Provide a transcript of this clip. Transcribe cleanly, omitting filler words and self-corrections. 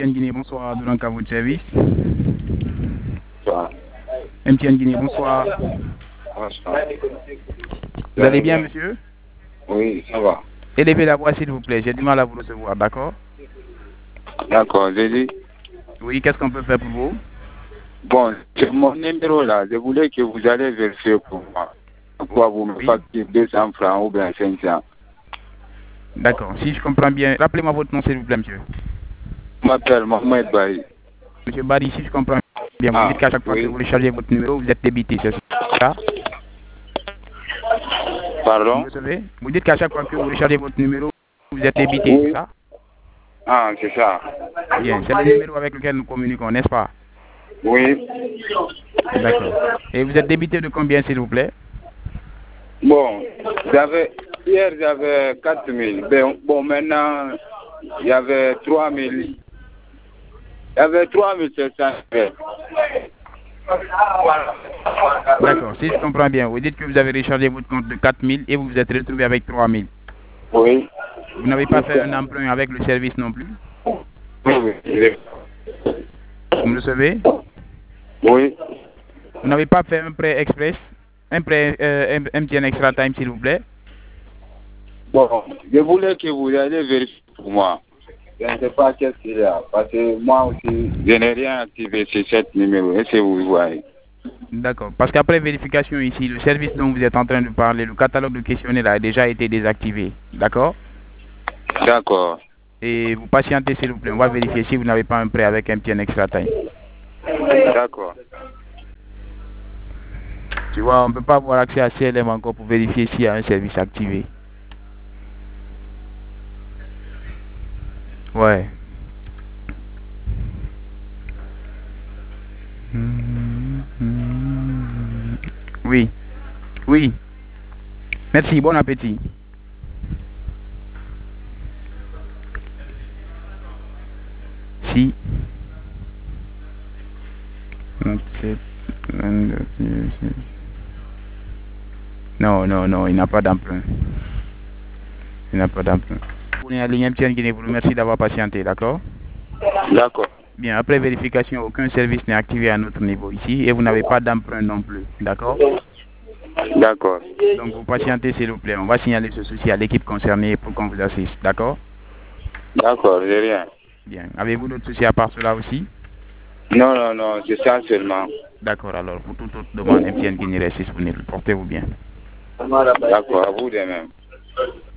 MTN Guinée, bonsoir, donc à votre service. Bonsoir. MTN Guinée, bonsoir. Bonsoir. Vous allez bien, monsieur? Oui, ça va. Élevez la voix, s'il vous plaît, j'ai du mal à vous recevoir, d'accord? D'accord, j'ai dit. Oui, qu'est-ce qu'on peut faire pour vous? Bon, c'est mon numéro là, je voulais que vous allez vérifier pour moi. Pourquoi vous me facturez 200 francs ou bien 500? D'accord, si je comprends bien, rappelez-moi votre nom, s'il vous plaît, monsieur. Je m'appelle Mohamed Baye. Monsieur Bari, si je comprends bien, vous dites qu'à chaque fois que vous rechargez votre numéro, vous êtes débité, c'est ça? Pardon? Vous recevez? Vous dites qu'à chaque fois que vous rechargez votre numéro, vous êtes débité, Oui. c'est ça? Ah, c'est ça. Bien, c'est le numéro avec lequel nous communiquons, n'est-ce pas? Oui. D'accord. Et vous êtes débité de combien, s'il vous plaît? Bon, hier j'avais 4 000. Bon, maintenant, il y avait 3 000. Il y avait 3 700. D'accord, si je comprends bien, vous dites que vous avez rechargé votre compte de 4 000 et vous vous êtes retrouvé avec 3 000. Oui. Vous n'avez pas fait un emprunt avec le service non plus? Oui. Vous me recevez? Oui. Vous n'avez pas fait un prêt express? Un prêt MTN Extra Time, s'il vous plaît? Bon, je voulais que vous alliez vérifier pour moi. Je ne sais pas qu'est-ce qu'il y a. Parce que moi aussi, je n'ai rien activé sur cet numéro. Est-ce que vous voyez? D'accord. Parce qu'après vérification ici, le service dont vous êtes en train de parler, le catalogue de questionnaires a déjà été désactivé. D'accord? D'accord. Et vous patientez, s'il vous plaît. On va vérifier si vous n'avez pas un prêt avec MTN Extra Time. D'accord. Tu vois, on ne peut pas avoir accès à CLM encore pour vérifier s'il y a un service activé. Ouais. Oui. Oui. Merci, bon appétit. Si. 27, 22, non, non, non, il n'a pas d'emprunt. Il n'a pas d'emprunt. Pour la ligne MTN Guinée, vous remercie d'avoir patienté, d'accord? D'accord. Bien, après vérification, aucun service n'est activé à notre niveau ici et vous n'avez pas d'emprunt non plus, d'accord? D'accord. Donc vous patientez, s'il vous plaît. On va signaler ce souci à l'équipe concernée pour qu'on vous assiste, d'accord? D'accord, j'ai rien. Bien. Avez-vous d'autres soucis à part cela aussi? Non, non, non, c'est ça seulement. D'accord, alors pour toute autre demande, MTN Guinée reste disponible. Portez-vous bien. D'accord, à vous de même.